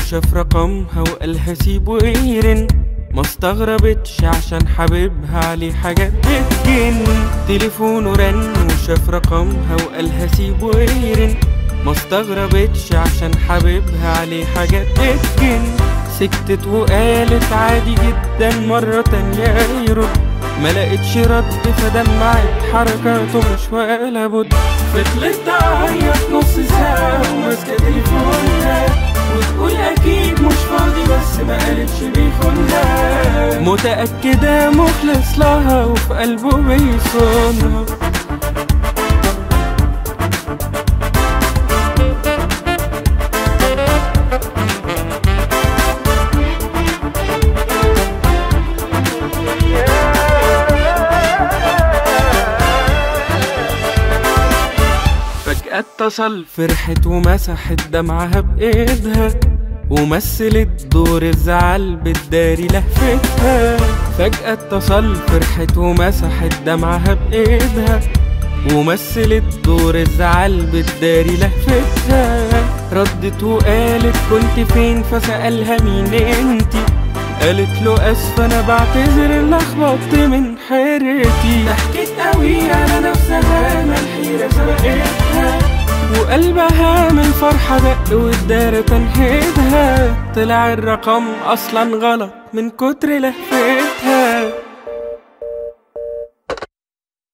وشاف رقمها وقالها سيبه يرن، ما استغربتش عشان حبيبها عليه حاجات بتجن. تليفونه رن وشاف رقمها وقالها سيبه يرن، ما استغربتش عشان حبيبها عليه حاجات بتجن. سكتت وقالت عادي جدا مرة تانية يرد، ما لقيتش رد فدمعت حركاته مش ولا بد. فضلت تعيط نص ساعة وماسكة تليفونها وتقول أكيد مش فاضي بس ما قالتش بيخونها. متأكدة مخلص لها وفي قلبه بيصونها. اتصل فرحت ومسحت دمعها بإيدها ومثلت دور الزعل بالداري لهفتها. فجأة اتصل فرحت ومسحت دمعها بإيدها ومثلت دور الزعل بالداري لهفتها. ردت وقالت كنت فين؟ فسألها مين انتي؟ قالت له اسفة انا بعتذر اللي لخبطت من حيرتي. ضحكت قوي على نفسها ما الحيرة سبقتها وقلبها من الفرحة دق والدارة تنهدها. طلع الرقم اصلا غلط من كتر لهفتها.